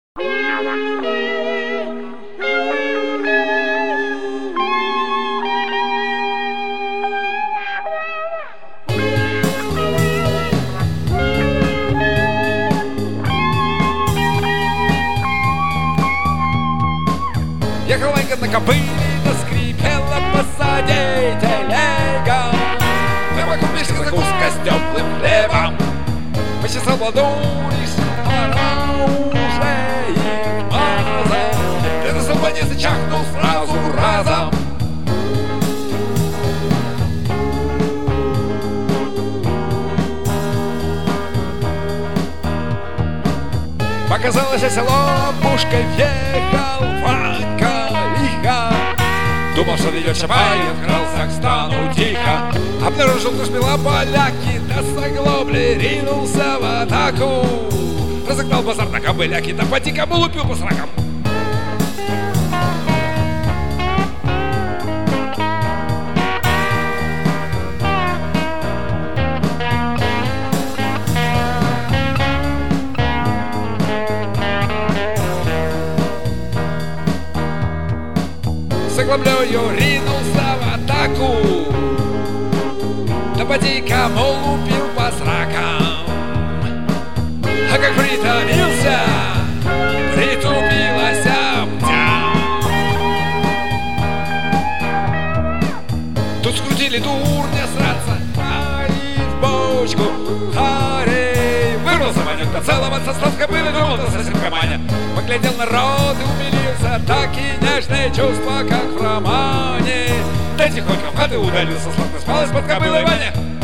Ехал Ванька на кобыле, да скрипела позади телега. На боку мешок закуска с теплым хлебом. Почесал ладони, что пора уже их мазать. Ты на свободе зачахнул сразу разом. Показалось село, пушкой въехал Ванька лихо. Думал, что ведет Чапаев, крался к стану тихо. Обнаружил, что шпила поляки, да с оглобли ринулся в атаку. Разогнал базар на кобыляки, да по дикому лупил по сракам. С оглоблёю ринулся в атаку, да по дикому лупил по сракам. А как притомился, притупилась птя. Тут скрутили дурня сраться, а и в бочку харей. Вырвался Ванек, да целоваться с кобылой думал, да совсем каманя. Поглядел народ и умилился, такие нежные чувства, как в романе. Да тихонько в хаты удалился, сладко спал из-под кобылы Ваня.